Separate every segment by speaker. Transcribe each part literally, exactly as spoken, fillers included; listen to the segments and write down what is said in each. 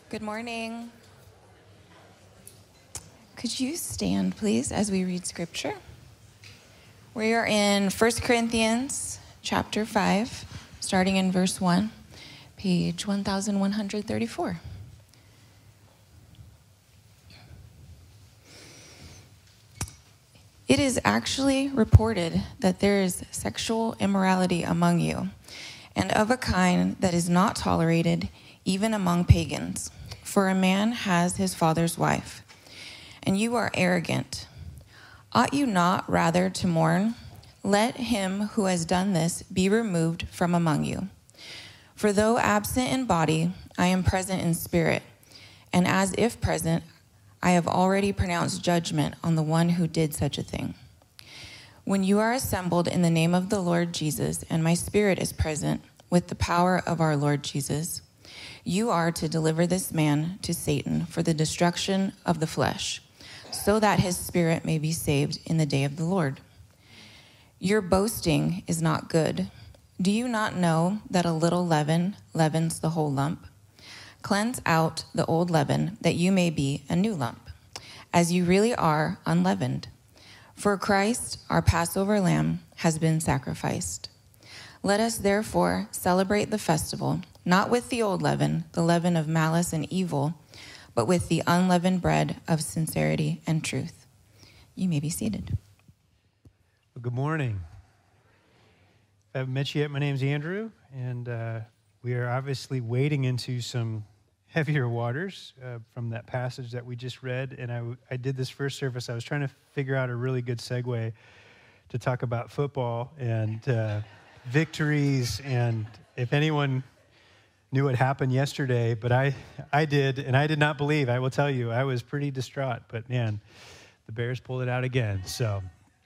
Speaker 1: Good morning. Could you stand, please, as we read scripture? We are in First Corinthians chapter five, starting in verse one, page one thousand one hundred thirty-four. It is actually reported that there is sexual immorality among you, and of a kind that is not tolerated even among pagans. For a man has his father's wife, and you are arrogant. Ought you not rather to mourn? Let him who has done this be removed from among you. For though absent in body, I am present in spirit, and as if present, I have already pronounced judgment on the one who did such a thing. When you are assembled in the name of the Lord Jesus, and my spirit is present with the power of our Lord Jesus, you are to deliver this man to Satan for the destruction of the flesh, so that his spirit may be saved in the day of the Lord. Your boasting is not good. Do you not know that a little leaven leavens the whole lump? Cleanse out the old leaven, that you may be a new lump, as you really are unleavened. For Christ, our Passover lamb, has been sacrificed. Let us therefore celebrate the festival, not with the old leaven, the leaven of malice and evil, but with the unleavened bread of sincerity and truth. You may be seated.
Speaker 2: Well, good morning. If I haven't met you yet, my name's Andrew, and uh, we are obviously wading into some heavier waters uh, from that passage that we just read. And I, I did this first service. I was trying to figure out a really good segue to talk about football and uh, victories, and if anyone knew what happened yesterday, but I, I did, and I did not believe. I will tell you, I was pretty distraught, but man, the Bears pulled it out again. So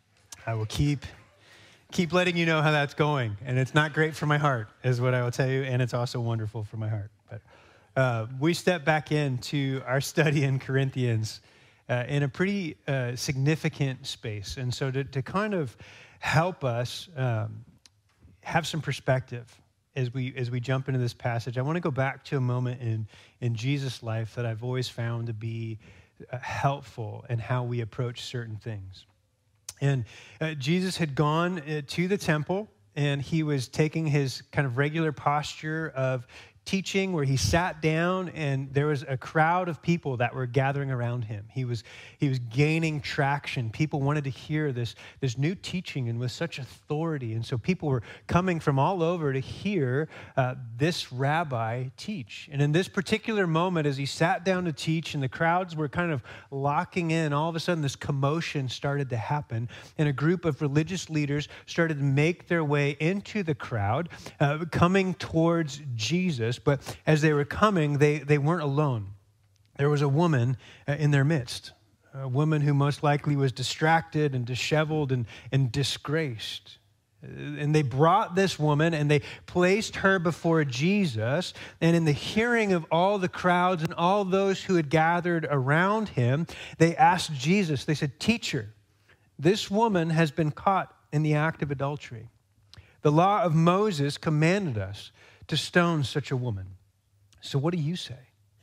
Speaker 2: I will keep keep letting you know how that's going, and it's not great for my heart, is what I will tell you, and it's also wonderful for my heart. But uh, we step back into our study in Corinthians uh, in a pretty uh, significant space, and so to, to kind of help us um, have some perspective as we as we jump into this passage, I want to go back to a moment in, in Jesus' life that I've always found to be uh, helpful in how we approach certain things. And uh, Jesus had gone uh, to the temple, and he was taking his kind of regular posture of teaching, where he sat down, and there was a crowd of people that were gathering around him. He was he was gaining traction. People wanted to hear this, this new teaching, and with such authority. And so people were coming from all over to hear uh, this rabbi teach. And in this particular moment, as he sat down to teach, and the crowds were kind of locking in, all of a sudden this commotion started to happen, and a group of religious leaders started to make their way into the crowd, uh, coming towards Jesus. But as they were coming, they, they weren't alone. There was a woman uh, in their midst, a woman who most likely was distracted and disheveled and, and disgraced. And they brought this woman, and they placed her before Jesus. And in the hearing of all the crowds and all those who had gathered around him, they asked Jesus, they said, "Teacher, this woman has been caught in the act of adultery. The law of Moses commanded us to stone such a woman. So what do you say?"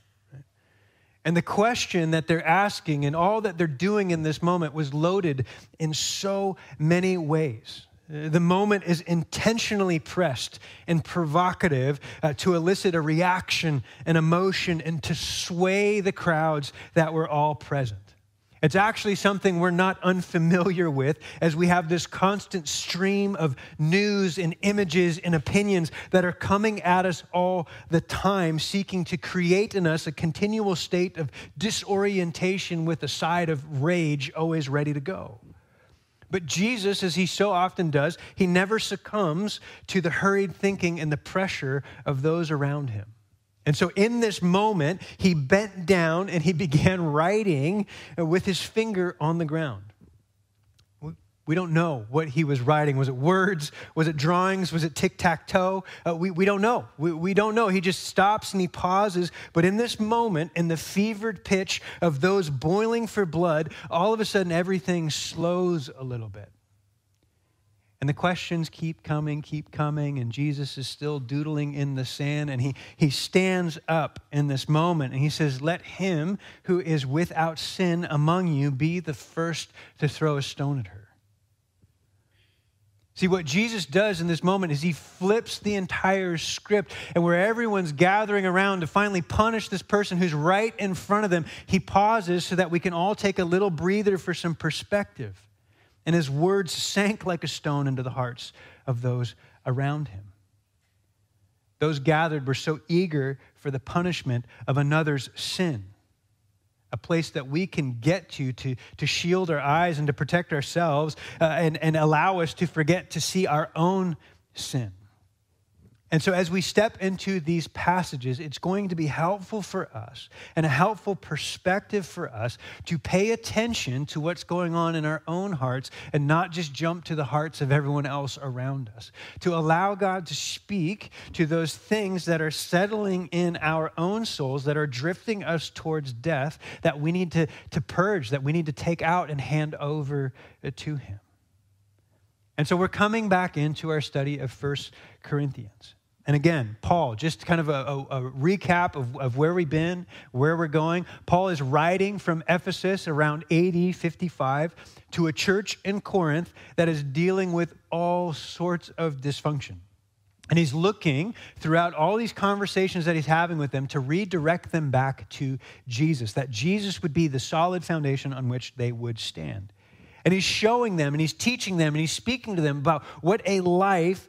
Speaker 2: And the question that they're asking and all that they're doing in this moment was loaded in so many ways. The moment is intentionally pressed and provocative uh, to elicit a reaction, an emotion, and to sway the crowds that were all present. It's actually something we're not unfamiliar with, as we have this constant stream of news and images and opinions that are coming at us all the time, seeking to create in us a continual state of disorientation with a side of rage always ready to go. But Jesus, as he so often does, he never succumbs to the hurried thinking and the pressure of those around him. And so in this moment, he bent down and he began writing with his finger on the ground. We don't know what he was writing. Was it words? Was it drawings? Was it tic-tac-toe? Uh, we, we don't know. We, we don't know. He just stops and he pauses. But in this moment, in the fevered pitch of those boiling for blood, all of a sudden everything slows a little bit. And the questions keep coming, keep coming, and Jesus is still doodling in the sand, and he, he stands up in this moment, and he says, let him who is without sin among you be the first to throw a stone at her. See, what Jesus does in this moment is he flips the entire script, and where everyone's gathering around to finally punish this person who's right in front of them, he pauses so that we can all take a little breather for some perspective. And his words sank like a stone into the hearts of those around him. Those gathered were so eager for the punishment of another's sin, a place that we can get to to, to shield our eyes and to protect ourselves uh, and, and allow us to forget to see our own sin. And so as we step into these passages, it's going to be helpful for us and a helpful perspective for us to pay attention to what's going on in our own hearts and not just jump to the hearts of everyone else around us. To allow God to speak to those things that are settling in our own souls, that are drifting us towards death, that we need to, to purge, that we need to take out and hand over to him. And so we're coming back into our study of First Corinthians. And again, Paul, just kind of a, a, a recap of, of where we've been, where we're going. Paul is writing from Ephesus around A D fifty-five to a church in Corinth that is dealing with all sorts of dysfunction. And he's looking throughout all these conversations that he's having with them to redirect them back to Jesus, that Jesus would be the solid foundation on which they would stand. And he's showing them and he's teaching them and he's speaking to them about what a life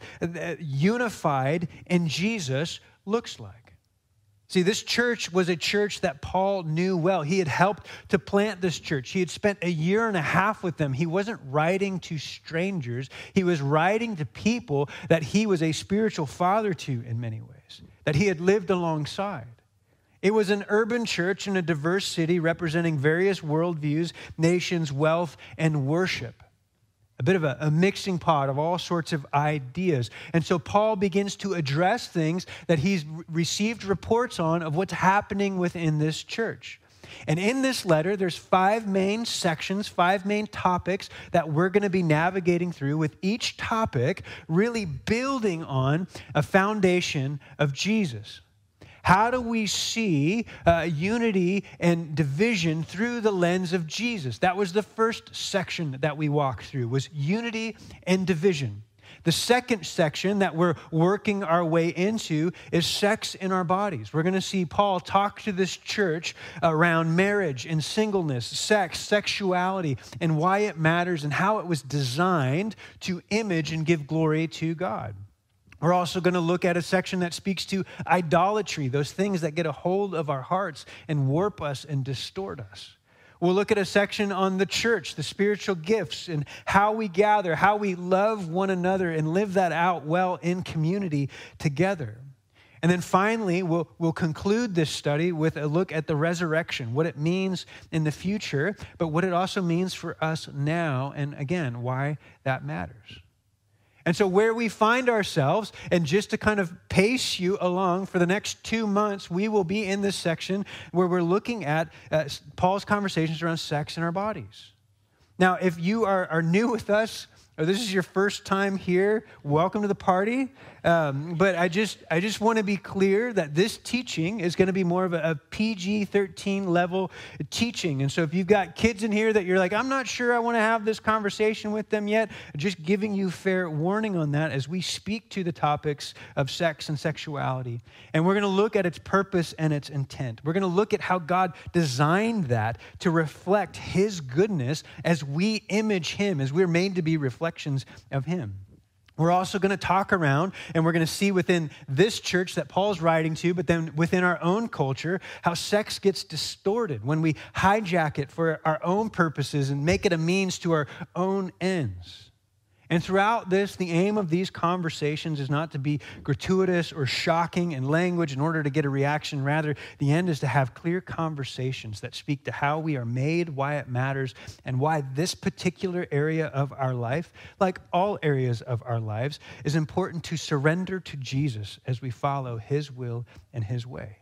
Speaker 2: unified in Jesus looks like. See, this church was a church that Paul knew well. He had helped to plant this church. He had spent a year and a half with them. He wasn't writing to strangers. He was writing to people that he was a spiritual father to in many ways, that he had lived alongside. It was an urban church in a diverse city representing various worldviews, nations, wealth, and worship. A bit of a, a mixing pot of all sorts of ideas. And so Paul begins to address things that he's received reports on of what's happening within this church. And in this letter, there's five main sections, five main topics that we're going to be navigating through, with each topic really building on a foundation of Jesus. How do we see uh, unity and division through the lens of Jesus? That was the first section that we walked through, was unity and division. The second section that we're working our way into is sex in our bodies. We're going to see Paul talk to this church around marriage and singleness, sex, sexuality, and why it matters and how it was designed to image and give glory to God. We're also going to look at a section that speaks to idolatry, those things that get a hold of our hearts and warp us and distort us. We'll look at a section on the church, the spiritual gifts, and how we gather, how we love one another and live that out well in community together. And then finally, we'll, we'll conclude this study with a look at the resurrection, what it means in the future, but what it also means for us now, and again, why that matters. And so where we find ourselves, and just to kind of pace you along for the next two months, we will be in this section where we're looking at uh, Paul's conversations around sex in our bodies. Now, if you are, are new with us, or this is your first time here, welcome to the party. Um, but I just I just want to be clear that this teaching is going to be more of a, a P G thirteen level teaching. And so if you've got kids in here that you're like, I'm not sure I want to have this conversation with them yet, just giving you fair warning on that as we speak to the topics of sex and sexuality. And we're going to look at its purpose and its intent. We're going to look at how God designed that to reflect his goodness as we image him, as we're made to be reflections of him. We're also going to talk around, and we're going to see within this church that Paul's writing to, but then within our own culture, how sex gets distorted when we hijack it for our own purposes and make it a means to our own ends. And throughout this, the aim of these conversations is not to be gratuitous or shocking in language in order to get a reaction. Rather, the end is to have clear conversations that speak to how we are made, why it matters, and why this particular area of our life, like all areas of our lives, is important to surrender to Jesus as we follow his will and his way.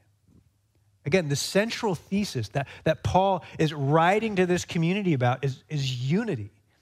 Speaker 2: Again, the central thesis that, that Paul is writing to this community about is, is unity.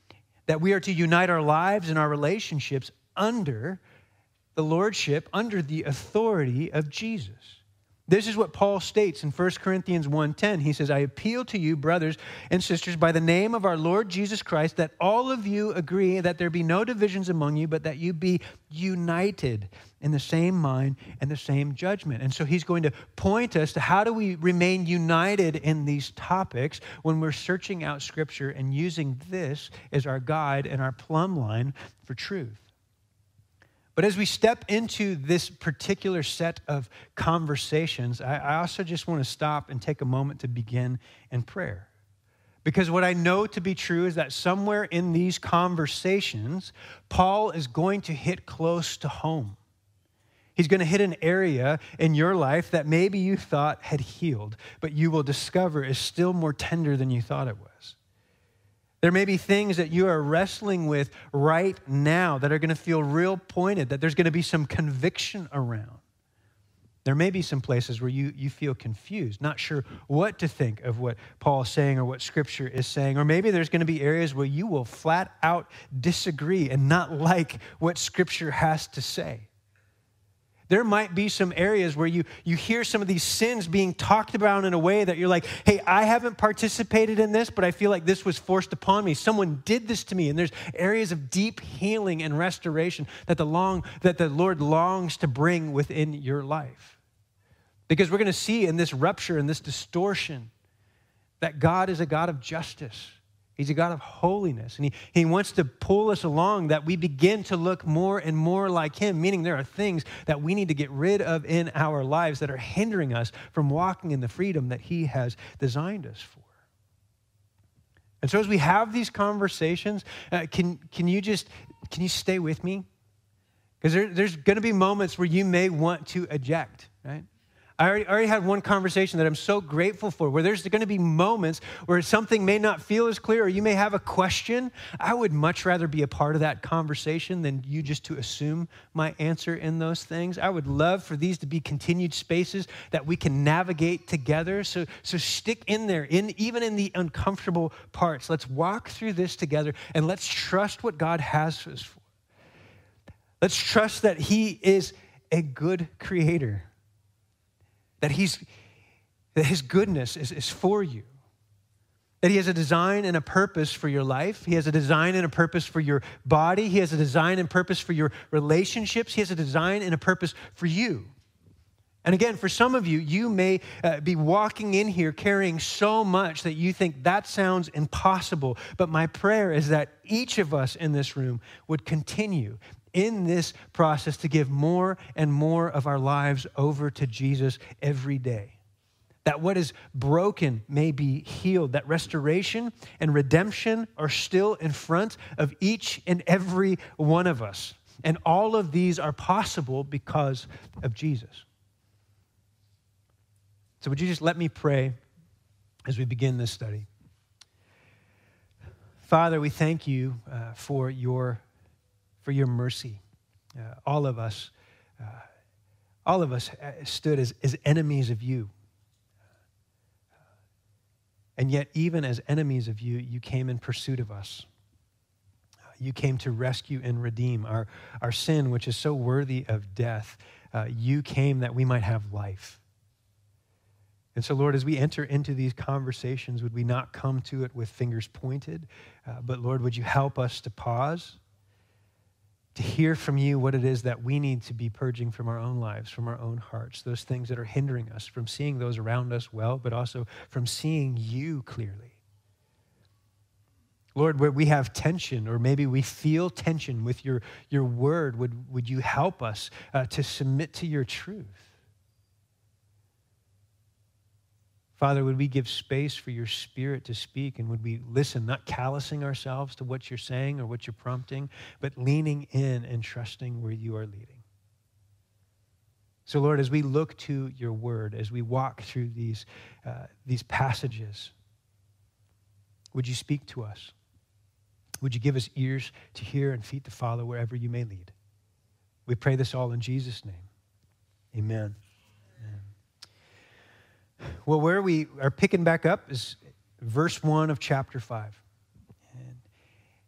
Speaker 2: that we are to unite our lives and our relationships under the lordship, under the authority of Jesus. This is what Paul states in First Corinthians one ten. He says, I appeal to you, brothers and sisters, by the name of our Lord Jesus Christ, that all of you agree that there be no divisions among you, but that you be united in the same mind and the same judgment. And so he's going to point us to how do we remain united in these topics when we're searching out Scripture and using this as our guide and our plumb line for truth. But as we step into this particular set of conversations, I, I also just want to stop and take a moment to begin in prayer. Because what I know to be true is that somewhere in these conversations, Paul is going to hit close to home. He's going to hit an area in your life that maybe you thought had healed, but you will discover is still more tender than you thought it was. There may be things that you are wrestling with right now that are going to feel real pointed, that there's going to be some conviction around. There may be some places where you, you feel confused, not sure what to think of what Paul is saying or what Scripture is saying. Or maybe there's going to be areas where you will flat out disagree and not like what Scripture has to say. There might be some areas where you, you hear some of these sins being talked about in a way that you're like, hey, I haven't participated in this, but I feel like this was forced upon me. Someone did this to me. And there's areas of deep healing and restoration that the, long, that the Lord longs to bring within your life. Because we're going to see in this rupture and this distortion that God is a God of justice. He's a God of holiness, and he, he wants to pull us along that we begin to look more and more like him, meaning there are things that we need to get rid of in our lives that are hindering us from walking in the freedom that he has designed us for. And so as we have these conversations, uh, can, can you just, can you stay with me? Because there, there's going to be moments where you may want to eject, right? I already, already had one conversation that I'm so grateful for, where there's going to be moments where something may not feel as clear or you may have a question. I would much rather be a part of that conversation than you just to assume my answer in those things. I would love for these to be continued spaces that we can navigate together. So, so stick in there, in, even in the uncomfortable parts. Let's walk through this together and let's trust what God has us for. Let's trust that he is a good creator. That he's, that his goodness is, is for you. That he has a design and a purpose for your life. He has a design and a purpose for your body. He has a design and purpose for your relationships. He has a design and a purpose for you. And again, for some of you, you may uh, be walking in here carrying so much that you think that sounds impossible. But my prayer is that each of us in this room would continue in this process to give more and more of our lives over to Jesus every day. That what is broken may be healed. That restoration and redemption are still in front of each and every one of us. And all of these are possible because of Jesus. So would you just let me pray as we begin this study? Father, we thank you uh, for your for your mercy. Uh, all of us, uh, all of us stood as, as enemies of you. And yet, even as enemies of you, you came in pursuit of us. You came to rescue and redeem our, our sin, which is so worthy of death. Uh, you came that we might have life. And so, Lord, as we enter into these conversations, would we not come to it with fingers pointed? Uh, but, Lord, would you help us to pause, to hear from you what it is that we need to be purging from our own lives, from our own hearts, those things that are hindering us from seeing those around us well, but also from seeing you clearly. Lord, where we have tension, or maybe we feel tension with your, your word, would, would you help us uh, to submit to your truth? Father, would we give space for your Spirit to speak, and would we listen, not callousing ourselves to what you're saying or what you're prompting, but leaning in and trusting where you are leading. So, Lord, as we look to your word, as we walk through these, uh, these passages, would you speak to us? Would you give us ears to hear and feet to follow wherever you may lead? We pray this all in Jesus' name. Amen. Amen. Well, where we are picking back up is verse one of chapter five. And,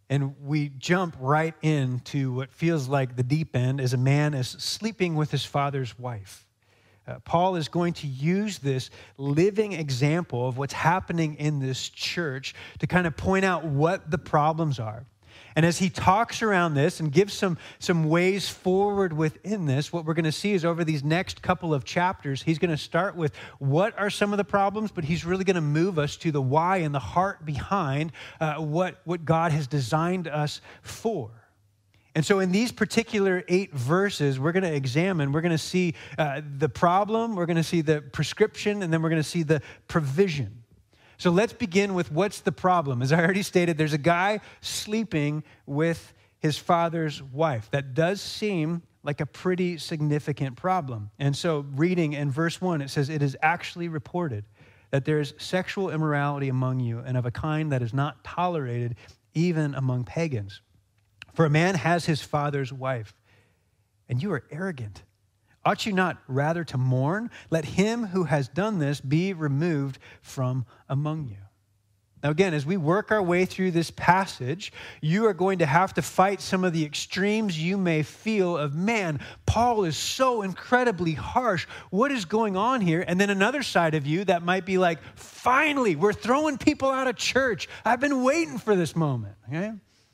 Speaker 2: And we jump right into what feels like the deep end as a man is sleeping with his father's wife. Uh, Paul is going to use this living example of what's happening in this church to kind of point out what the problems are. And as he talks around this and gives some, some ways forward within this, what we're going to see is over these next couple of chapters, he's going to start with what are some of the problems, but he's really going to move us to the why and the heart behind uh, what, what God has designed us for. And so in these particular eight verses, we're going to examine, we're going to see uh, the problem, we're going to see the prescription, and then we're going to see the provision. So let's begin with what's the problem. As I already stated, there's a guy sleeping with his father's wife. That does seem like a pretty significant problem. And so reading in verse one, it says, "It is actually reported that there is sexual immorality among you, and of a kind that is not tolerated even among pagans. For a man has his father's wife, and you are arrogant. Ought you not rather to mourn? Let him who has done this be removed from among you." Now again, as we work our way through this passage, you are going to have to fight some of the extremes you may feel of, man, Paul is so incredibly harsh. What is going on here? And then another side of you that might be like, finally, we're throwing people out of church. I've been waiting for this moment, okay?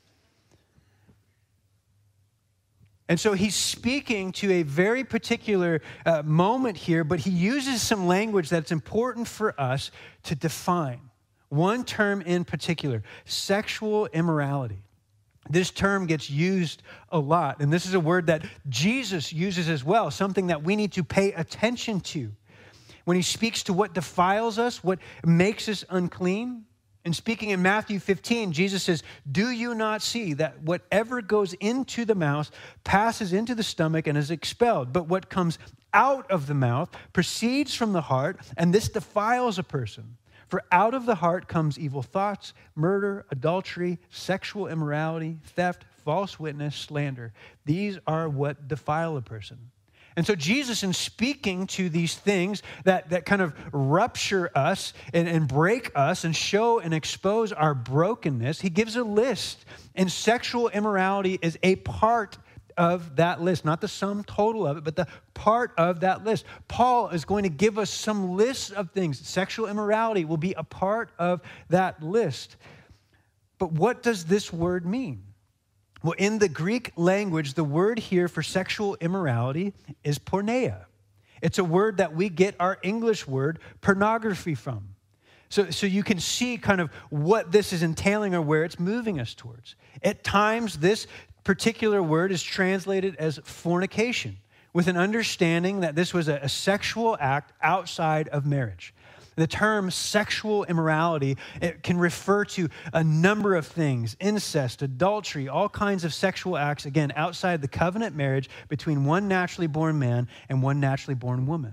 Speaker 2: And so he's speaking to a very particular uh, moment here, but he uses some language that's important for us to define. One term in particular, sexual immorality. This term gets used a lot, and this is a word that Jesus uses as well, something that we need to pay attention to. When he speaks to what defiles us, what makes us unclean. And speaking in Matthew fifteen, Jesus says, "Do you not see that whatever goes into the mouth passes into the stomach and is expelled? But what comes out of the mouth proceeds from the heart, and this defiles a person. For out of the heart comes evil thoughts, murder, adultery, sexual immorality, theft, false witness, slander. These are what defile a person." And so Jesus, in speaking to these things that, that kind of rupture us and, and break us and show and expose our brokenness, he gives a list. And sexual immorality is a part of that list, not the sum total of it, but the part of that list. Paul is going to give us some lists of things. Sexual immorality will be a part of that list. But what does this word mean? Well, in the Greek language, the word here for sexual immorality is porneia. It's a word that we get our English word pornography from. So, so you can see kind of what this is entailing or where it's moving us towards. At times, this particular word is translated as fornication, with an understanding that this was a, a sexual act outside of marriage. The term sexual immorality, it can refer to a number of things: incest, adultery, all kinds of sexual acts, again, outside the covenant marriage between one naturally born man and one naturally born woman.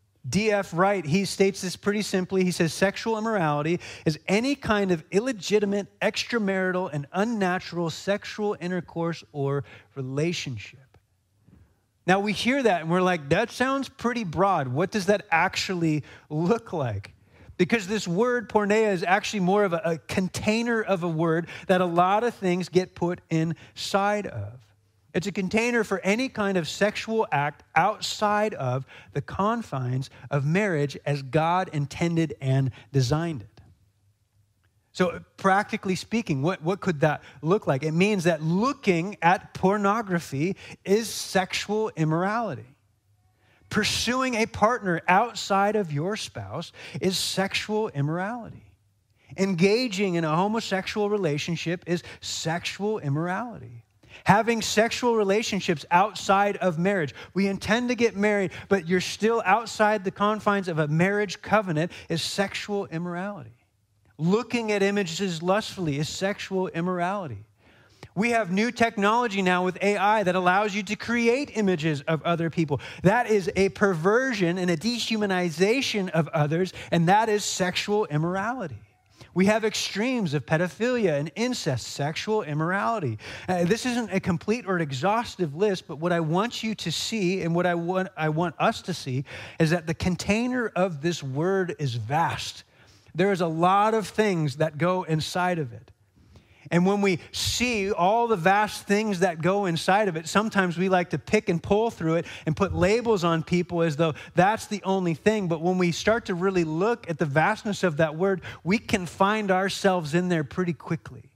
Speaker 2: D F Wright, he states this pretty simply. He says, "Sexual immorality is any kind of illegitimate, extramarital, and unnatural sexual intercourse or relationship." Now, we hear that and we're like, that sounds pretty broad. What does that actually look like? Because this word porneia is actually more of a, a container of a word that a lot of things get put inside of. It's a container for any kind of sexual act outside of the confines of marriage as God intended and designed it. So practically speaking, what, what could that look like? It means that looking at pornography is sexual immorality. Pursuing a partner outside of your spouse is sexual immorality. Engaging in a homosexual relationship is sexual immorality. Having sexual relationships outside of marriage. We intend to get married, but you're still outside the confines of a marriage covenant is sexual immorality. Looking at images lustfully is sexual immorality. We have new technology now with A I that allows you to create images of other people. That is a perversion and a dehumanization of others, and that is sexual immorality. We have extremes of pedophilia and incest, sexual immorality. Uh, this isn't a complete or an exhaustive list, but what I want you to see and what I want, I want us to see is that the container of this word is vast. There is a lot of things that go inside of it. And when we see all the vast things that go inside of it, sometimes we like to pick and pull through it and put labels on people as though that's the only thing. But when we start to really look at the vastness of that word, we can find ourselves in there pretty quickly.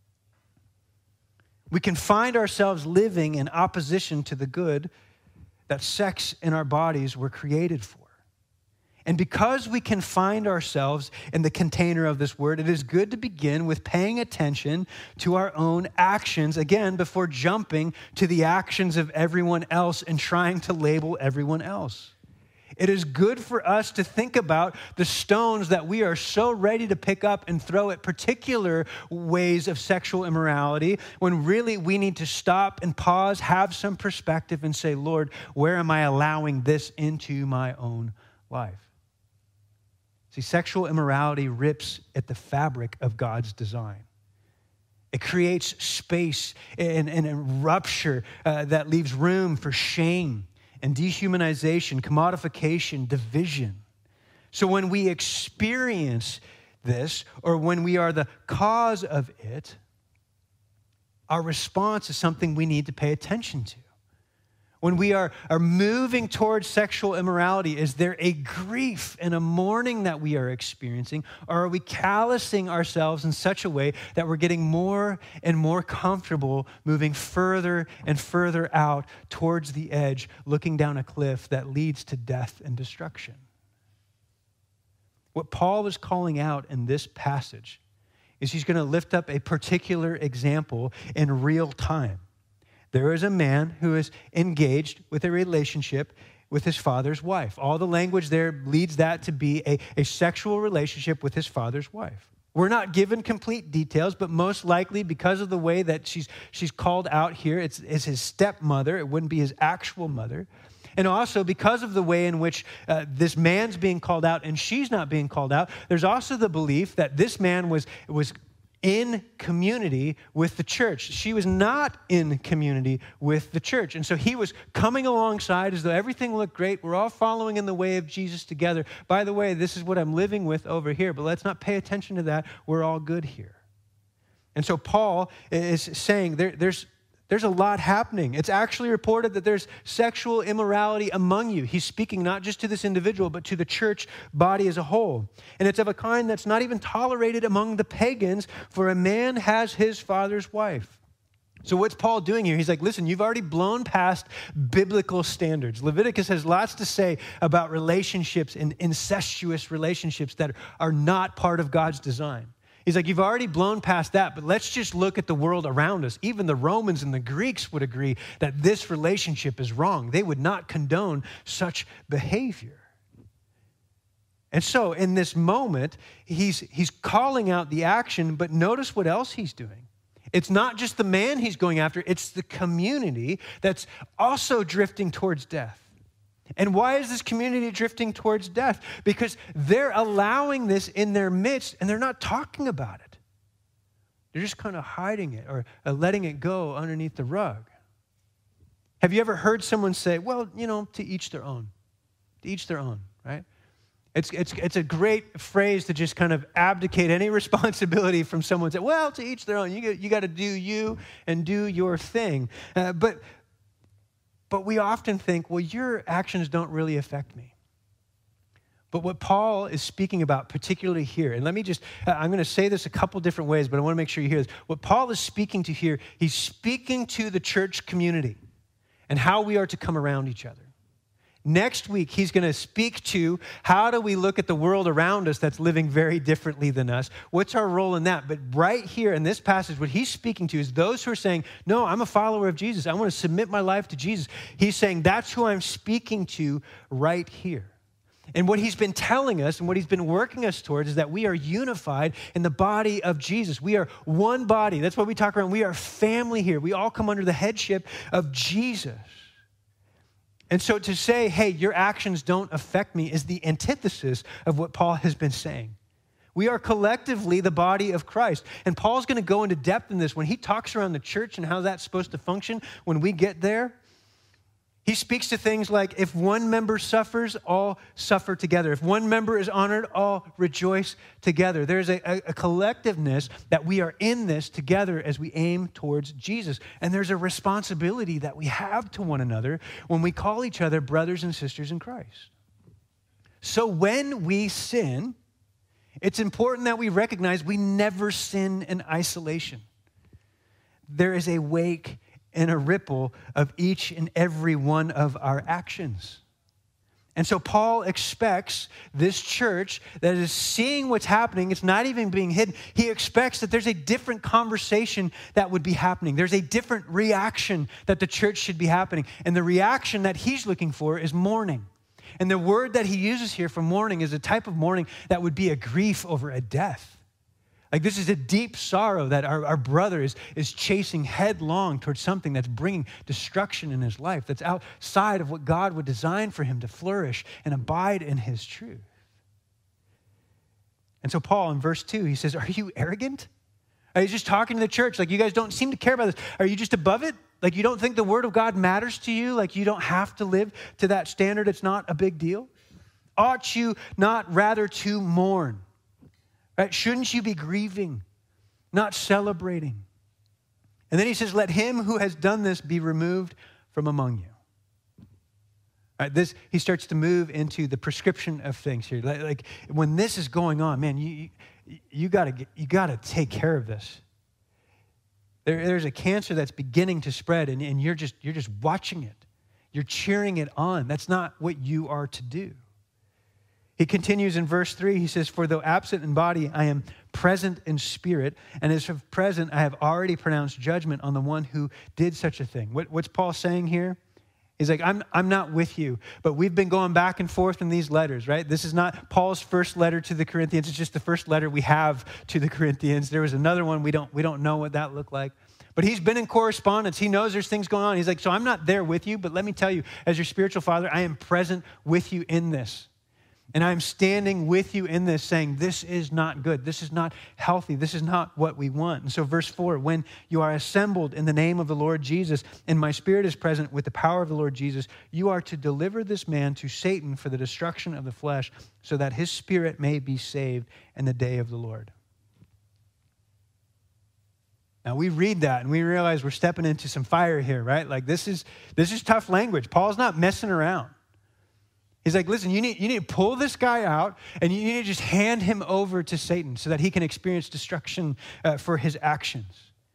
Speaker 2: We can find ourselves living in opposition to the good that sex and our bodies were created for. And because we can find ourselves in the container of this word, it is good to begin with paying attention to our own actions, again, before jumping to the actions of everyone else and trying to label everyone else. It is good for us to think about the stones that we are so ready to pick up and throw at particular ways of sexual immorality, when really we need to stop and pause, have some perspective, and say, Lord, where am I allowing this into my own life? See, sexual immorality rips at the fabric of God's design. It creates space and, and a rupture uh, that leaves room for shame and dehumanization, commodification, division. So when we experience this, or when we are the cause of it, our response is something we need to pay attention to. When we are, are moving towards sexual immorality, is there a grief and a mourning that we are experiencing? Or are we callousing ourselves in such a way that we're getting more and more comfortable moving further and further out towards the edge, looking down a cliff that leads to death and destruction? What Paul is calling out in this passage is he's going to lift up a particular example in real time. There is a man who is engaged with a relationship with his father's wife. All the language there leads that to be a, a sexual relationship with his father's wife. We're not given complete details, but most likely because of the way that she's, she's called out here, it's, it's his stepmother. It wouldn't be his actual mother. And also because of the way in which uh, this man's being called out and she's not being called out, there's also the belief that this man was was in community with the church. She was not in community with the church. And so he was coming alongside as though everything looked great. We're all following in the way of Jesus together. By the way, this is what I'm living with over here, but let's not pay attention to that. We're all good here. And so Paul is saying there, there's There's a lot happening. It's actually reported that there's sexual immorality among you. He's speaking not just to this individual, but to the church body as a whole. And it's of a kind that's not even tolerated among the pagans, for a man has his father's wife. So what's Paul doing here? He's like, listen, you've already blown past biblical standards. Leviticus has lots to say about relationships and incestuous relationships that are not part of God's design. He's like, you've already blown past that, but let's just look at the world around us. Even the Romans and the Greeks would agree that this relationship is wrong. They would not condone such behavior. And so in this moment, he's, he's calling out the action, but notice what else he's doing. It's not just the man he's going after, it's the community that's also drifting towards death. And why is this community drifting towards death? Because they're allowing this in their midst and they're not talking about it. They're just kind of hiding it or letting it go underneath the rug. Have you ever heard someone say, well, you know, to each their own, to each their own, right? It's, it's, it's a great phrase to just kind of abdicate any responsibility from someone. Say, well, to each their own. You, you got to do you and do your thing. Uh, but But we often think, well, your actions don't really affect me. But what Paul is speaking about, particularly here, and let me just, I'm going to say this a couple different ways, but I want to make sure you hear this. What Paul is speaking to here, he's speaking to the church community and how we are to come around each other. Next week, he's going to speak to how do we look at the world around us that's living very differently than us? What's our role in that? But right here in this passage, what he's speaking to is those who are saying, no, I'm a follower of Jesus. I want to submit my life to Jesus. He's saying that's who I'm speaking to right here. And what he's been telling us and what he's been working us towards is that we are unified in the body of Jesus. We are one body. That's what we talk around. We are family here. We all come under the headship of Jesus. And so to say, hey, your actions don't affect me is the antithesis of what Paul has been saying. We are collectively the body of Christ. And Paul's going to go into depth in this. When he talks around the church and how that's supposed to function, when we get there, He speaks to things like, if one member suffers, all suffer together. If one member is honored, all rejoice together. There's a, a, a collectiveness that we are in this together as we aim towards Jesus. And there's a responsibility that we have to one another when we call each other brothers and sisters in Christ. So when we sin, it's important that we recognize we never sin in isolation. There is a wake and a ripple of each and every one of our actions. And so Paul expects this church that is seeing what's happening, it's not even being hidden. He expects that there's a different conversation that would be happening. There's a different reaction that the church should be happening. And the reaction that he's looking for is mourning. And the word that he uses here for mourning is a type of mourning that would be a grief over a death. Like this is a deep sorrow that our, our brother is, is chasing headlong towards something that's bringing destruction in his life, that's outside of what God would design for him to flourish and abide in his truth. And so Paul, in verse two, he says, are you arrogant? Are you just talking to the church? Like you guys don't seem to care about this. Are you just above it? Like you don't think the word of God matters to you? Like you don't have to live to that standard? It's not a big deal? Ought you not rather to mourn? Right? Shouldn't you be grieving, not celebrating? And then he says, let him who has done this be removed from among you. All right, this, he starts to move into the prescription of things here. Like, like when this is going on, man, you, you, you gotta get, you gotta take care of this. There, there's a cancer that's beginning to spread, and, and you're just you're just watching it. You're cheering it on. That's not what you are to do. He continues in verse three, he says, for though absent in body, I am present in spirit, and as of present, I have already pronounced judgment on the one who did such a thing. What, what's Paul saying here? He's like, I'm, I'm not with you, but we've been going back and forth in these letters, right? This is not Paul's first letter to the Corinthians. It's just the first letter we have to the Corinthians. There was another one. We don't, we don't know what that looked like. But he's been in correspondence. He knows there's things going on. He's like, so I'm not there with you, but let me tell you, as your spiritual father, I am present with you in this. And I'm standing with you in this saying, this is not good. This is not healthy. This is not what we want. And so verse four, when you are assembled in the name of the Lord Jesus, and my spirit is present with the power of the Lord Jesus, you are to deliver this man to Satan for the destruction of the flesh, so that his spirit may be saved in the day of the Lord. Now we read that and we realize we're stepping into some fire here, right? Like this is, this is tough language. Paul's not messing around. He's like, listen, you need, you need to pull this guy out and you need to just hand him over to Satan so that he can experience destruction uh, for his actions.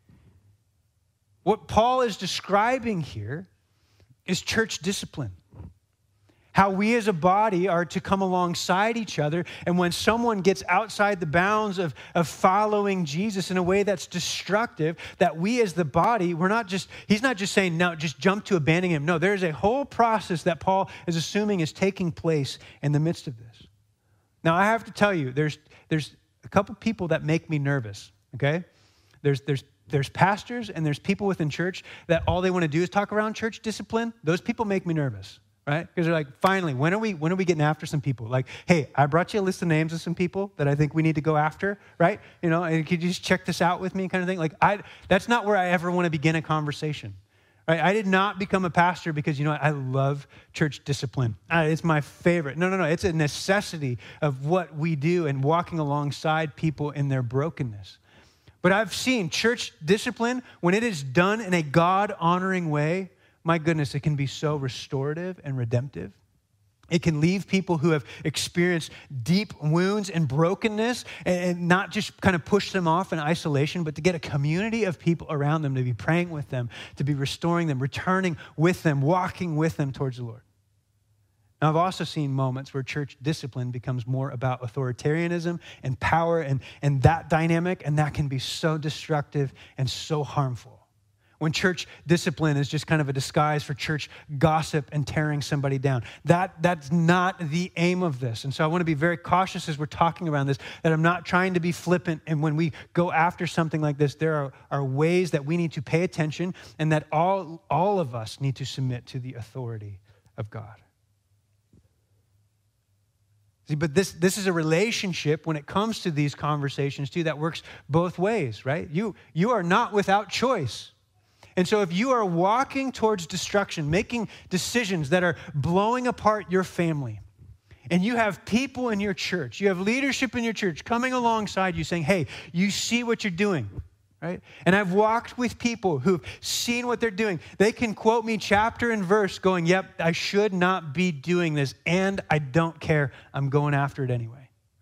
Speaker 2: What Paul is describing here is church discipline. How we as a body are to come alongside each other. And when someone gets outside the bounds of, of following Jesus in a way that's destructive, that we as the body, we're not just, he's not just saying, no, just jump to abandoning him. No, there's a whole process that Paul is assuming is taking place in the midst of this. Now, I have to tell you, there's, there's a couple people that make me nervous, okay? There's, there's, there's pastors and there's people within church that all they want to do is talk around church discipline. Those people make me nervous. Right? Because they're like, finally, when are we when are we getting after some people? Like, hey, I brought you a list of names of some people that I think we need to go after, right? You know, and could you just check this out with me kind of thing? Like, I that's not where I ever want to begin a conversation. Right? I did not become a pastor because, you know, I love church discipline. Uh, it's my favorite. No, no, no. It's a necessity of what we do and walking alongside people in their brokenness. But I've seen church discipline, when it is done in a God-honoring way, my goodness, it can be so restorative and redemptive. It can leave people who have experienced deep wounds and brokenness and not just kind of push them off in isolation, but to get a community of people around them, to be praying with them, to be restoring them, returning with them, walking with them towards the Lord. Now, I've also seen moments where church discipline becomes more about authoritarianism and power and, and that dynamic, and that can be so destructive and so harmful. When church discipline is just kind of a disguise for church gossip and tearing somebody down. That, that's not the aim of this. And so I want to be very cautious as we're talking around this, that I'm not trying to be flippant. And when we go after something like this, there are, are ways that we need to pay attention and that all, all of us need to submit to the authority of God. See, but this, this is a relationship when it comes to these conversations too that works both ways, right? You, you are not without choice. And so if you are walking towards destruction, making decisions that are blowing apart your family, and you have people in your church, you have leadership in your church coming alongside you saying, hey, you see what you're doing, right? And I've walked with people who've seen what they're doing. They can quote me chapter and verse going, yep, I should not be doing this, and I don't care. I'm going after it anyway.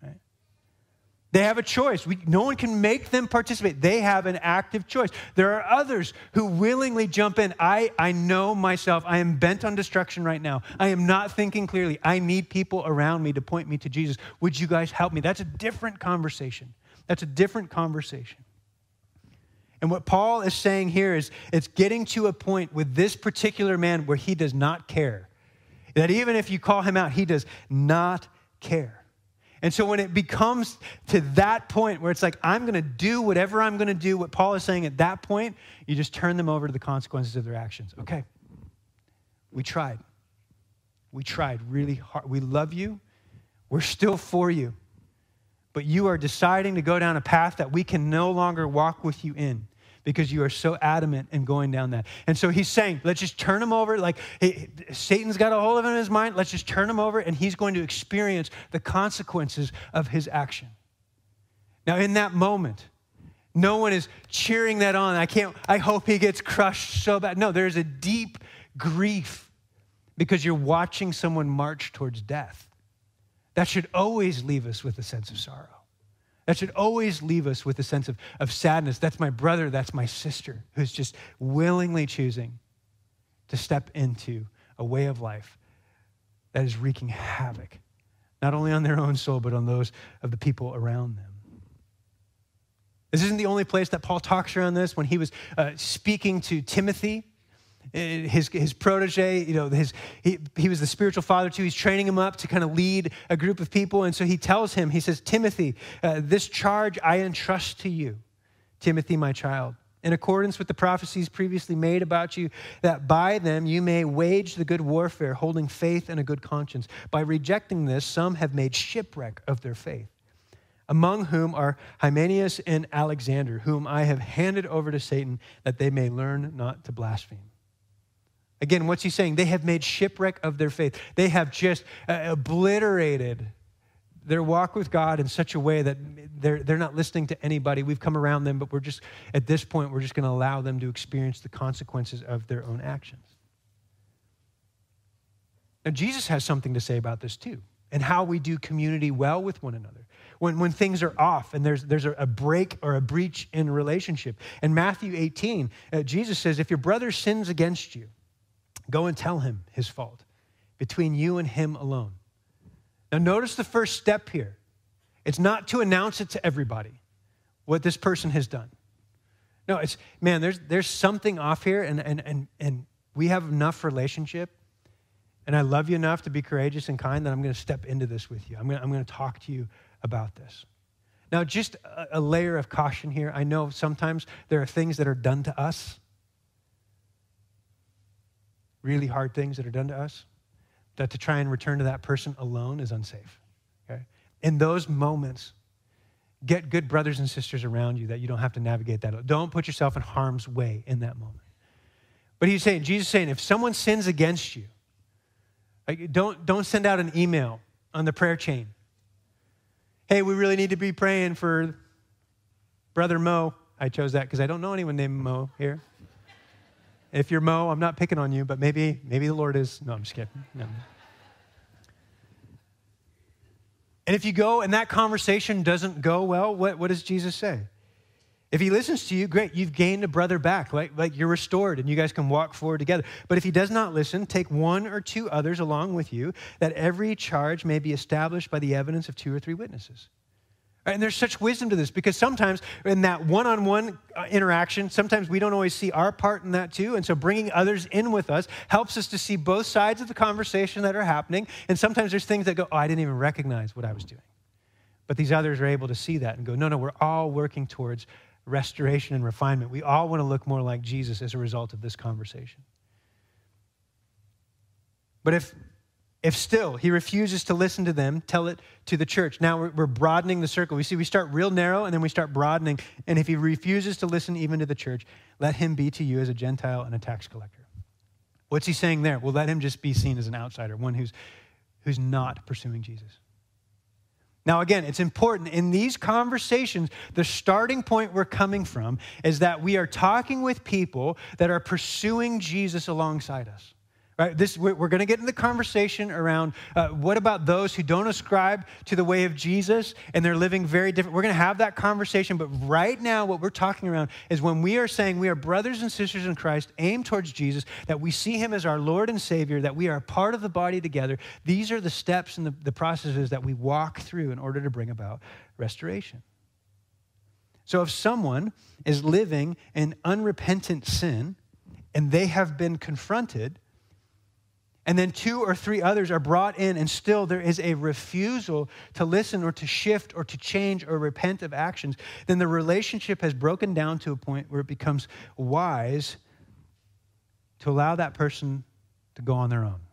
Speaker 2: They have a choice. We, no one can make them participate. They have an active choice. There are others who willingly jump in. I, I know myself. I am bent on destruction right now. I am not thinking clearly. I need people around me to point me to Jesus. Would you guys help me? That's a different conversation. That's a different conversation. And what Paul is saying here is it's getting to a point with this particular man where he does not care. That even if you call him out, he does not care. And so when it becomes to that point where it's like, I'm going to do whatever I'm going to do, what Paul is saying at that point, you just turn them over to the consequences of their actions. Okay, we tried. We tried really hard. We love you. We're still for you. But you are deciding to go down a path that we can no longer walk with you in, because you are so adamant in going down that. And so he's saying, let's just turn him over. Like hey, Satan's got a hold of him in his mind. Let's just turn him over, and he's going to experience the consequences of his action. Now, in that moment, no one is cheering that on. I can't, I hope he gets crushed so bad. No, there's a deep grief because you're watching someone march towards death. That should always leave us with a sense of sorrow. That should always leave us with a sense of, of sadness. That's my brother, that's my sister, who's just willingly choosing to step into a way of life that is wreaking havoc, not only on their own soul, but on those of the people around them. This isn't the only place that Paul talks around this. When he was uh, speaking to Timothy, his his protege, you know, his he, he was the spiritual father too. He's training him up to kind of lead a group of people. And so he tells him, he says, Timothy, uh, this charge I entrust to you, Timothy, my child, in accordance with the prophecies previously made about you, that by them you may wage the good warfare, holding faith and a good conscience. By rejecting this, some have made shipwreck of their faith, among whom are Hymenaeus and Alexander, whom I have handed over to Satan, that they may learn not to blaspheme. Again, what's he saying? They have made shipwreck of their faith. They have just uh, obliterated their walk with God in such a way that they're, they're not listening to anybody. We've come around them, but we're just, at this point, we're just going to allow them to experience the consequences of their own actions. Now, Jesus has something to say about this too, and how we do community well with one another. When, when things are off and there's, there's a break or a breach in relationship. In Matthew eighteen, uh, Jesus says, if your brother sins against you, go and tell him his fault between you and him alone. Now, notice the first step here. It's not to announce it to everybody what this person has done. No, it's, man, there's there's something off here, and and and and we have enough relationship, and I love you enough to be courageous and kind that I'm going to step into this with you. I'm going to, I'm going to talk to you about this. Now, just a, a layer of caution here. I know sometimes there are things that are done to us, really hard things that are done to us, that to try and return to that person alone is unsafe, okay? In those moments, get good brothers and sisters around you that you don't have to navigate that. Don't put yourself in harm's way in that moment. But he's saying, Jesus is saying, if someone sins against you, like, don't, don't send out an email on the prayer chain. Hey, we really need to be praying for Brother Mo. I chose that because I don't know anyone named Mo here. If you're Mo, I'm not picking on you, but maybe maybe the Lord is. No, I'm just kidding. No. And if you go and that conversation doesn't go well, what, what does Jesus say? If he listens to you, great, you've gained a brother back, like, like you're restored and you guys can walk forward together. But if he does not listen, take one or two others along with you, that every charge may be established by the evidence of two or three witnesses. And there's such wisdom to this, because sometimes in that one-on-one interaction, sometimes we don't always see our part in that too. And so bringing others in with us helps us to see both sides of the conversation that are happening. And sometimes there's things that go, oh, I didn't even recognize what I was doing. But these others are able to see that and go, no, no, we're all working towards restoration and refinement. We all want to look more like Jesus as a result of this conversation. But if If still he refuses to listen to them, tell it to the church. Now we're, we're broadening the circle. We see we start real narrow and then we start broadening. And if he refuses to listen even to the church, let him be to you as a Gentile and a tax collector. What's he saying there? Well, let him just be seen as an outsider, one who's, who's not pursuing Jesus. Now, again, it's important in these conversations, the starting point we're coming from is that we are talking with people that are pursuing Jesus alongside us. Right? This, we're going to get in the conversation around uh, what about those who don't ascribe to the way of Jesus and they're living very different. We're going to have that conversation, but right now what we're talking around is when we are saying we are brothers and sisters in Christ, aimed towards Jesus, that we see him as our Lord and Savior, that we are part of the body together. These are the steps and the, the processes that we walk through in order to bring about restoration. So if someone is living in unrepentant sin and they have been confronted, and then two or three others are brought in, and still there is a refusal to listen or to shift or to change or repent of actions, then the relationship has broken down to a point where it becomes wise to allow that person to go on their own.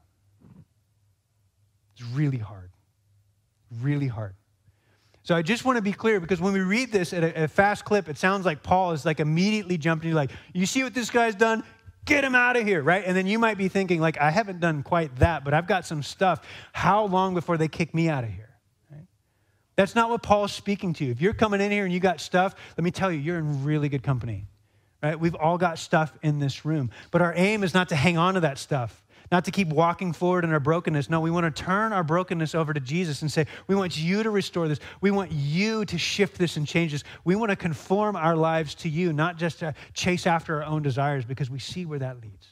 Speaker 2: It's really hard. Really hard. So I just want to be clear, because when we read this at a, a fast clip, it sounds like Paul is like immediately jumping, like, you see what this guy's done? Get him out of here, right? And then you might be thinking, like, I haven't done quite that, but I've got some stuff. How long before they kick me out of here? Right? That's not what Paul's speaking to you. If you're coming in here and you got stuff, let me tell you, you're in really good company, right? We've all got stuff in this room, but our aim is not to hang on to that stuff, not to keep walking forward in our brokenness. No, we want to turn our brokenness over to Jesus and say, we want you to restore this. We want you to shift this and change this. We want to conform our lives to you, not just to chase after our own desires, because we see where that leads.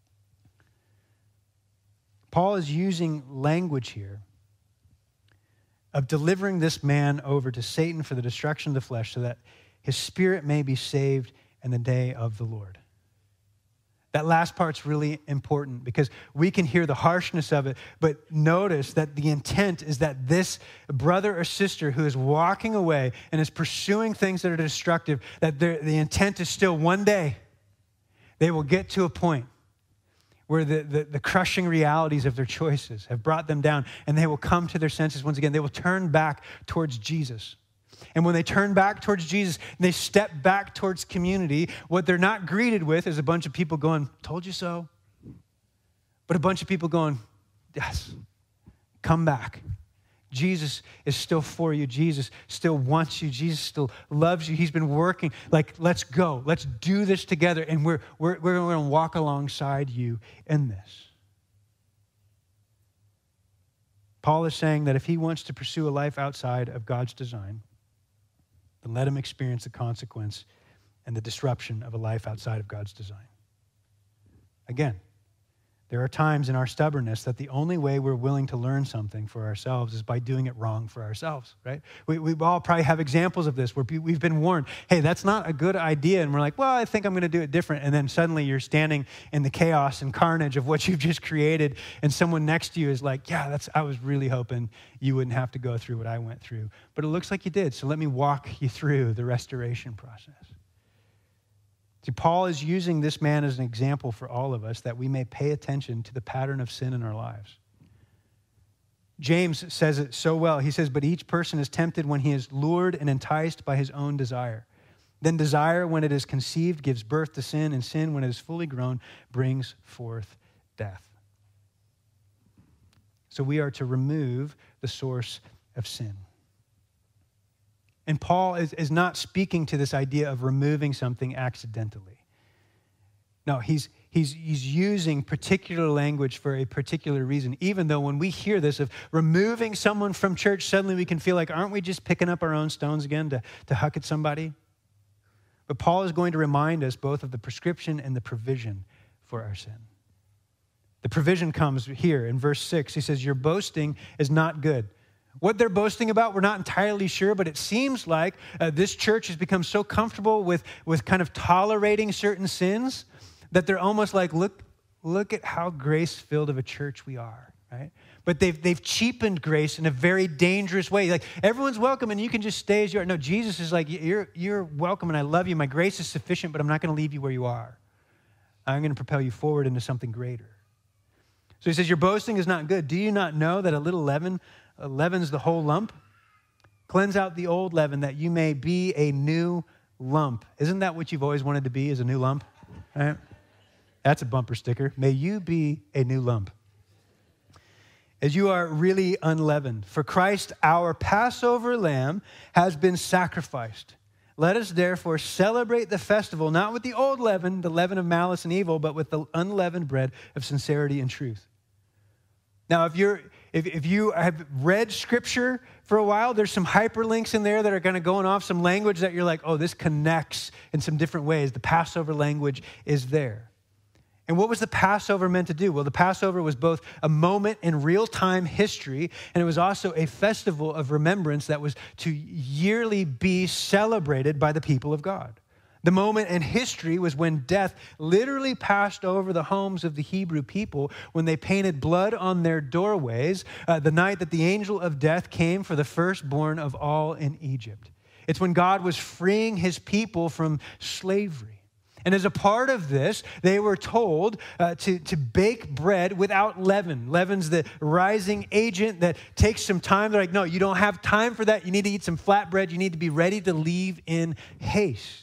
Speaker 2: Paul is using language here of delivering this man over to Satan for the destruction of the flesh so that his spirit may be saved in the day of the Lord. That last part's really important because we can hear the harshness of it, but notice that the intent is that this brother or sister who is walking away and is pursuing things that are destructive, that the intent is still one day they will get to a point where the, the, the crushing realities of their choices have brought them down, and they will come to their senses once again. They will turn back towards Jesus. And when they turn back towards Jesus, and they step back towards community, what they're not greeted with is a bunch of people going, told you so. But a bunch of people going, yes, come back. Jesus is still for you. Jesus still wants you. Jesus still loves you. He's been working. Like, let's go. Let's do this together. And we're, we're, we're going to walk alongside you in this. Paul is saying that if he wants to pursue a life outside of God's design, then let him experience the consequence and the disruption of a life outside of God's design. Again, there are times in our stubbornness that the only way we're willing to learn something for ourselves is by doing it wrong for ourselves, right? We, we all probably have examples of this where we've been warned, hey, that's not a good idea. And we're like, well, I think I'm going to do it different. And then suddenly you're standing in the chaos and carnage of what you've just created. And someone next to you is like, yeah, that's. I was really hoping you wouldn't have to go through what I went through. But it looks like you did. So let me walk you through the restoration process. See, Paul is using this man as an example for all of us that we may pay attention to the pattern of sin in our lives. James says it so well. He says, but each person is tempted when he is lured and enticed by his own desire. Then desire, when it is conceived, gives birth to sin, and sin, when it is fully grown, brings forth death. So we are to remove the source of sin. And Paul is, is not speaking to this idea of removing something accidentally. No, he's, he's, he's using particular language for a particular reason, even though when we hear this of removing someone from church, suddenly we can feel like, aren't we just picking up our own stones again to, to huck at somebody? But Paul is going to remind us both of the prescription and the provision for our sin. The provision comes here in verse six. He says, your boasting is not good. What they're boasting about, we're not entirely sure, but it seems like uh, this church has become so comfortable with, with kind of tolerating certain sins that they're almost like, look, look at how grace-filled of a church we are, right? But they've, they've cheapened grace in a very dangerous way. Like, everyone's welcome and you can just stay as you are. No, Jesus is like, you're, you're welcome and I love you. My grace is sufficient, but I'm not going to leave you where you are. I'm going to propel you forward into something greater. So he says, your boasting is not good. Do you not know that a little leaven uh, leavens the whole lump? Cleanse out the old leaven that you may be a new lump. Isn't that what you've always wanted to be, is a new lump? Right? That's a bumper sticker. May you be a new lump, as you are really unleavened. For Christ, our Passover lamb, has been sacrificed. Let us therefore celebrate the festival, not with the old leaven, the leaven of malice and evil, but with the unleavened bread of sincerity and truth. Now, if you're if, if you have read Scripture for a while, there's some hyperlinks in there that are kind of going off some language that you're like, oh, this connects in some different ways. The Passover language is there. And what was the Passover meant to do? Well, the Passover was both a moment in real-time history, and it was also a festival of remembrance that was to yearly be celebrated by the people of God. The moment in history was when death literally passed over the homes of the Hebrew people when they painted blood on their doorways, uh, the night that the angel of death came for the firstborn of all in Egypt. It's when God was freeing his people from slavery. And as a part of this, they were told uh, to, to bake bread without leaven. Leaven's the rising agent that takes some time. They're like, no, you don't have time for that. You need to eat some flatbread. You need to be ready to leave in haste.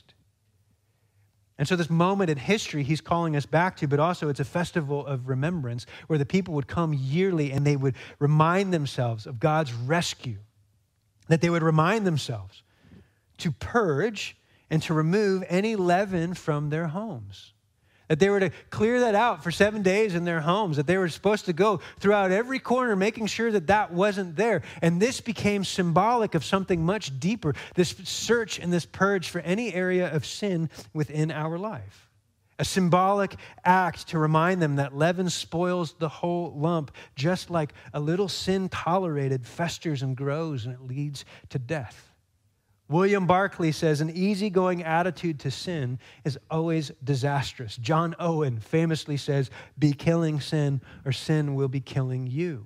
Speaker 2: And so this moment in history he's calling us back to, but also it's a festival of remembrance where the people would come yearly and they would remind themselves of God's rescue, that they would remind themselves to purge and to remove any leaven from their homes, that they were to clear that out for seven days in their homes, that they were supposed to go throughout every corner making sure that that wasn't there. And this became symbolic of something much deeper, this search and this purge for any area of sin within our life. A symbolic act to remind them that leaven spoils the whole lump, just like a little sin tolerated festers and grows and it leads to death. William Barclay says, an easygoing attitude to sin is always disastrous. John Owen famously says, be killing sin or sin will be killing you.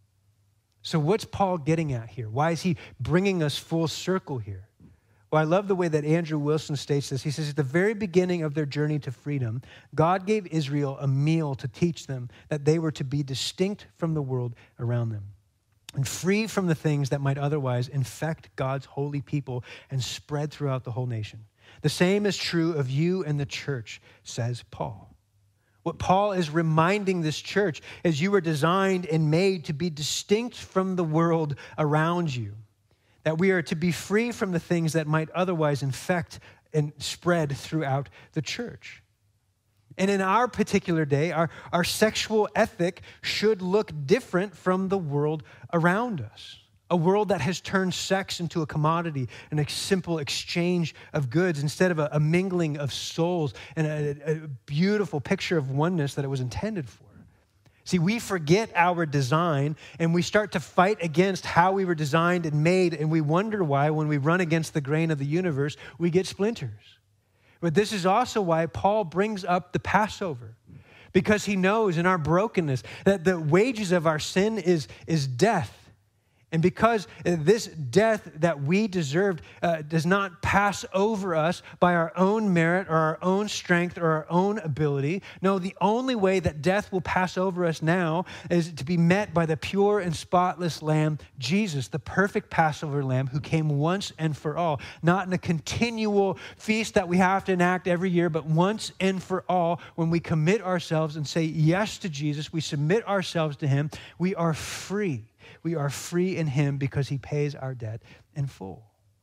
Speaker 2: So what's Paul getting at here? Why is he bringing us full circle here? Well, I love the way that Andrew Wilson states this. He says, at the very beginning of their journey to freedom, God gave Israel a meal to teach them that they were to be distinct from the world around them and free from the things that might otherwise infect God's holy people and spread throughout the whole nation. The same is true of you and the church, says Paul. What Paul is reminding this church is you were designed and made to be distinct from the world around you, that we are to be free from the things that might otherwise infect and spread throughout the church. And in our particular day, our, our sexual ethic should look different from the world around us. A world that has turned sex into a commodity and a simple exchange of goods instead of a, a mingling of souls and a, a beautiful picture of oneness that it was intended for. See, we forget our design and we start to fight against how we were designed and made, and we wonder why when we run against the grain of the universe, we get splinters. But this is also why Paul brings up the Passover, because he knows in our brokenness that the wages of our sin is, is death. And because this death that we deserved uh, does not pass over us by our own merit or our own strength or our own ability. No, the only way that death will pass over us now is to be met by the pure and spotless Lamb, Jesus, the perfect Passover Lamb who came once and for all, not in a continual feast that we have to enact every year, but once and for all. When we commit ourselves and say yes to Jesus, we submit ourselves to him, we are free. We are free in him because he pays our debt in full.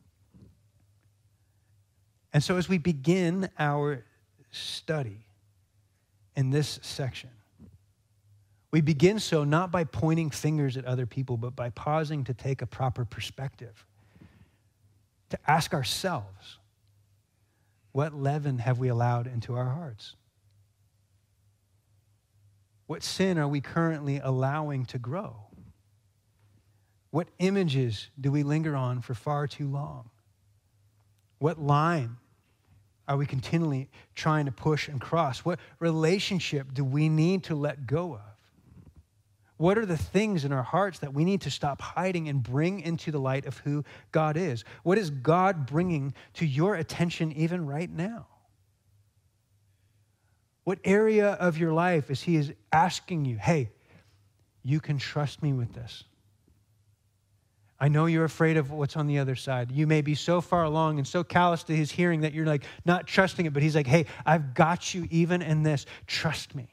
Speaker 2: And so as we begin our study in this section, we begin so not by pointing fingers at other people, but by pausing to take a proper perspective, to ask ourselves, what leaven have we allowed into our hearts? What sin are we currently allowing to grow? What images do we linger on for far too long? What line are we continually trying to push and cross? What relationship do we need to let go of? What are the things in our hearts that we need to stop hiding and bring into the light of who God is? What is God bringing to your attention even right now? What area of your life is he is asking you, hey, you can trust me with this. I know you're afraid of what's on the other side. You may be so far along and so callous to his hearing that you're like not trusting it, but he's like, hey, I've got you even in this. Trust me.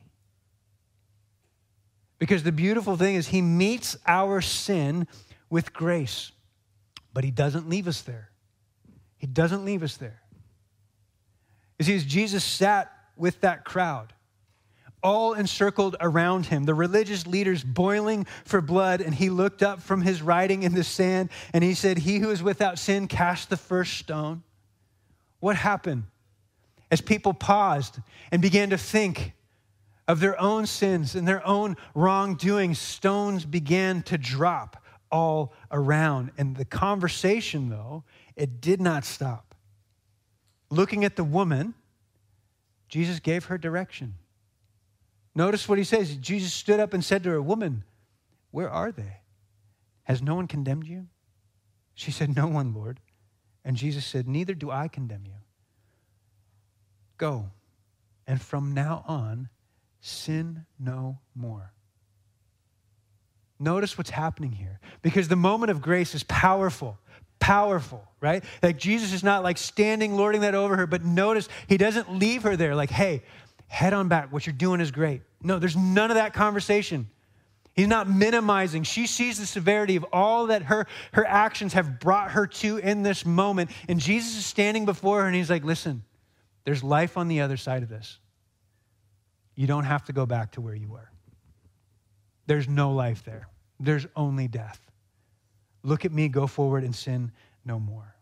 Speaker 2: Because the beautiful thing is he meets our sin with grace, but he doesn't leave us there. He doesn't leave us there. You see, as Jesus sat with that crowd, all encircled around him, the religious leaders boiling for blood, and he looked up from his writing in the sand, and he said, he who is without sin, cast the first stone. What happened? As people paused and began to think of their own sins and their own wrongdoing, stones began to drop all around. And the conversation, though, it did not stop. Looking at the woman, Jesus gave her direction. Notice what he says. Jesus stood up and said to her, woman, where are they? Has no one condemned you? She said, no one, Lord. And Jesus said, neither do I condemn you. Go, and from now on, sin no more. Notice what's happening here, because the moment of grace is powerful. Powerful, right? Like Jesus is not like standing, lording that over her, but notice he doesn't leave her there like, hey, head on back. What you're doing is great. No, there's none of that conversation. He's not minimizing. She sees the severity of all that her, her actions have brought her to in this moment. And Jesus is standing before her and he's like, listen, there's life on the other side of this. You don't have to go back to where you were. There's no life there. There's only death. Look at me, go forward and sin no more.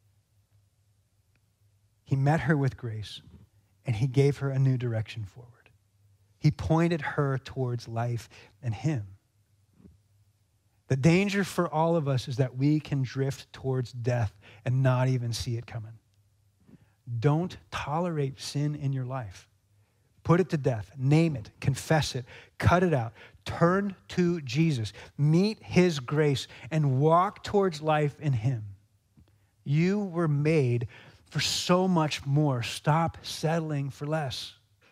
Speaker 2: He met her with grace and he gave her a new direction forward. He pointed her towards life and him. The danger for all of us is that we can drift towards death and not even see it coming. Don't tolerate sin in your life. Put it to death. Name it. Confess it. Cut it out. Turn to Jesus. Meet his grace and walk towards life in him. You were made for so much more. Stop settling for less.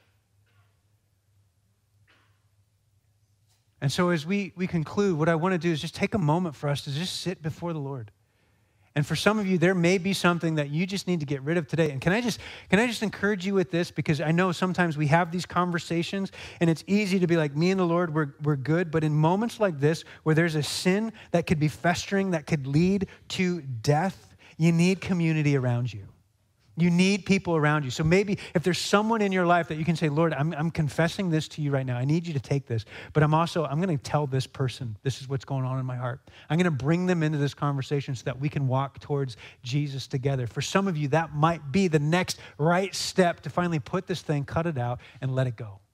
Speaker 2: And so as we, we conclude, what I want to do is just take a moment for us to just sit before the Lord. And for some of you, there may be something that you just need to get rid of today. And can I just can I just encourage you with this? Because I know sometimes we have these conversations and it's easy to be like, me and the Lord, we're, we're good. But in moments like this, where there's a sin that could be festering, that could lead to death, you need community around you. You need people around you. So maybe if there's someone in your life that you can say, Lord, I'm, I'm confessing this to you right now. I need you to take this. But I'm also, I'm going to tell this person, this is what's going on in my heart. I'm going to bring them into this conversation so that we can walk towards Jesus together. For some of you, that might be the next right step to finally put this thing, cut it out, and let it go.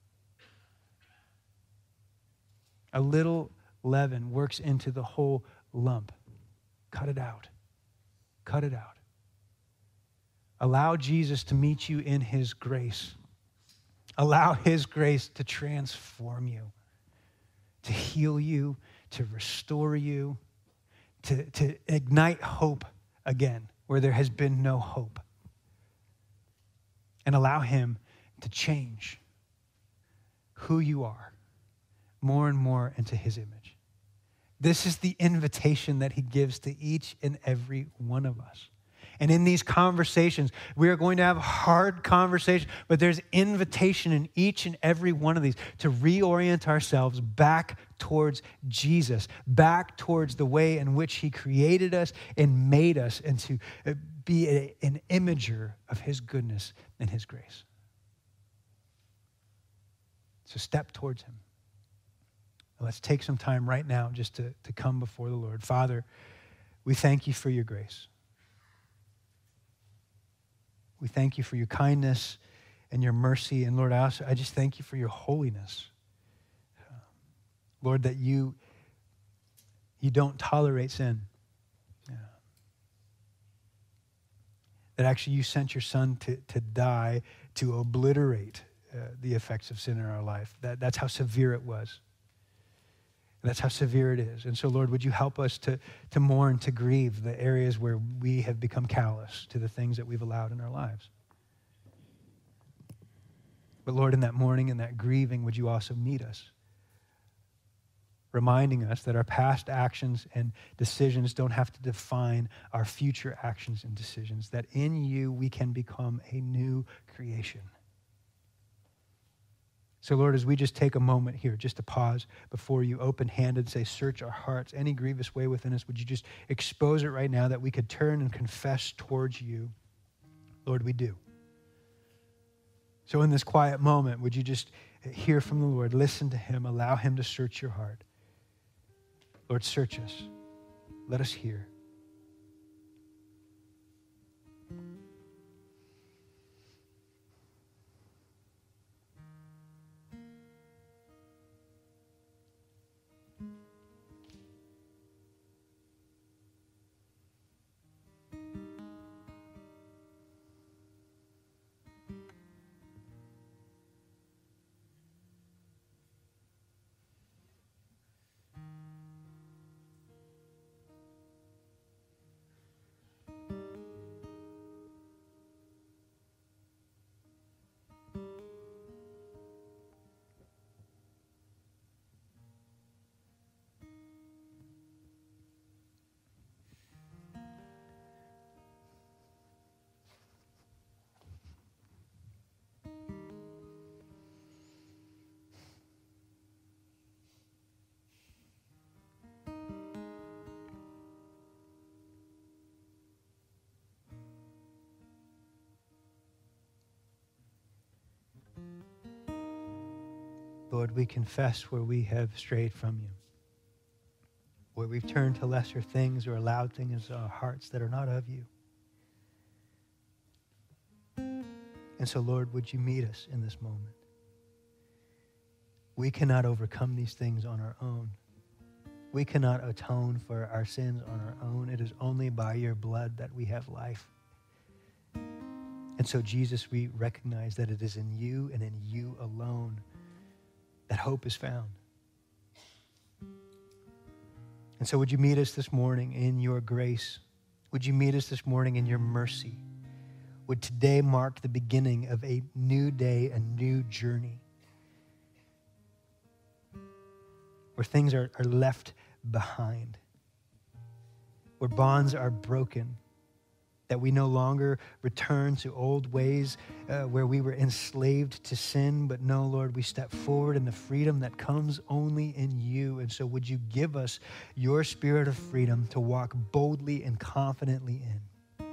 Speaker 2: A little leaven works into the whole lump. Cut it out. Cut it out. Allow Jesus to meet you in his grace. Allow his grace to transform you, to heal you, to restore you, to, to ignite hope again where there has been no hope. And allow him to change who you are more and more into his image. This is the invitation that he gives to each and every one of us. And in these conversations, we are going to have hard conversations, but there's invitation in each and every one of these to reorient ourselves back towards Jesus, back towards the way in which he created us and made us, and to be a, an imager of his goodness and his grace. So step towards him. Let's take some time right now just to, to come before the Lord. Father, we thank you for your grace. We thank you for your kindness and your mercy. And Lord, I also, I just thank you for your holiness. Uh, Lord, that you, you don't tolerate sin. Uh, that actually you sent your son to, to die to obliterate uh, the effects of sin in our life. That, that's how severe it was. And that's how severe it is. And so, Lord, would you help us to, to mourn, to grieve the areas where we have become callous to the things that we've allowed in our lives. But Lord, in that mourning and that grieving, would you also meet us? reminding us that our past actions and decisions don't have to define our future actions and decisions, that in you we can become a new creation. So, Lord, as we just take a moment here, just to pause before you, open-handed, say, search our hearts, any grievous way within us, would you just expose it right now that we could turn and confess towards you? Lord, we do. So in this quiet moment, would you just hear from the Lord, listen to him, allow him to search your heart? Lord, search us. Let us hear. Lord, we confess where we have strayed from you, where we've turned to lesser things or allowed things in our hearts that are not of you. And so, Lord, would you meet us in this moment? We cannot overcome these things on our own. We cannot atone for our sins on our own. It is only by your blood that we have life. And so, Jesus, we recognize that it is in you and in you alone that hope is found. And so would you meet us this morning in your grace? Would you meet us this morning in your mercy? Would today mark the beginning of a new day, a new journey, where things are, are left behind, where bonds are broken, that we no longer return to old ways uh, where we were enslaved to sin, but no, Lord, we step forward in the freedom that comes only in you. And so would you give us your spirit of freedom to walk boldly and confidently in?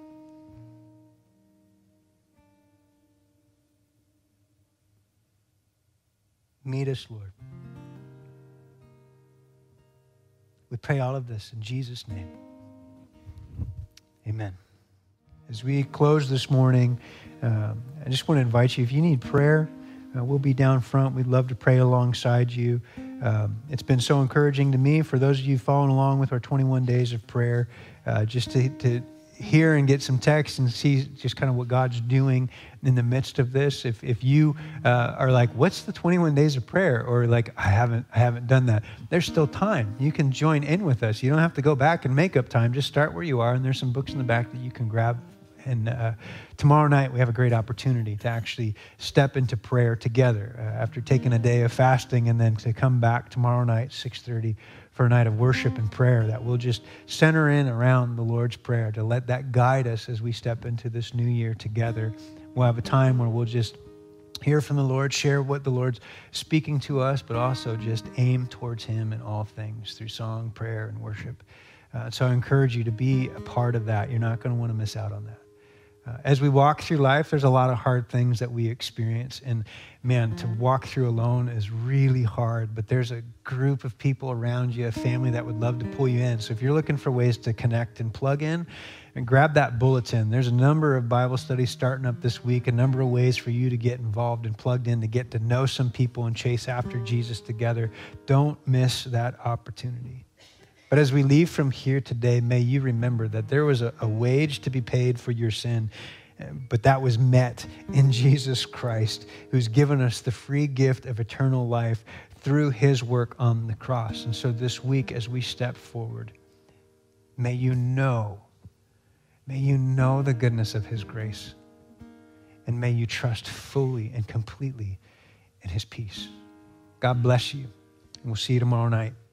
Speaker 2: Meet us, Lord. We pray all of this in Jesus' name. Amen. As we close this morning, uh, I just want to invite you, if you need prayer, uh, we'll be down front. We'd love to pray alongside you. Um, it's been so encouraging to me, for those of you following along with our twenty-one days of prayer, uh, just to, to hear and get some text and see just kind of what God's doing in the midst of this. If if you uh, are like, what's the twenty-one days of prayer? Or like, I haven't I haven't done that. There's still time. You can join in with us. You don't have to go back and make up time. Just start where you are, and there's some books in the back that you can grab. And uh, tomorrow night, we have a great opportunity to actually step into prayer together uh, after taking a day of fasting, and then to come back tomorrow night, six thirty, for a night of worship and prayer that we'll just center in around the Lord's Prayer, to let that guide us as we step into this new year together. We'll have a time where we'll just hear from the Lord, share what the Lord's speaking to us, but also just aim towards him in all things through song, prayer, and worship. Uh, so I encourage you to be a part of that. You're not going to want to miss out on that. Uh, as we walk through life, there's a lot of hard things that we experience. And man, to walk through alone is really hard, but there's a group of people around you, a family that would love to pull you in. So if you're looking for ways to connect and plug in, and grab that bulletin. There's a number of Bible studies starting up this week, a number of ways for you to get involved and plugged in, to get to know some people and chase after Jesus together. Don't miss that opportunity. But as we leave from here today, may you remember that there was a, a wage to be paid for your sin, but that was met in Jesus Christ, who's given us the free gift of eternal life through his work on the cross. And so this week, as we step forward, may you know, may you know the goodness of his grace, and may you trust fully and completely in his peace. God bless you. We'll see you tomorrow night.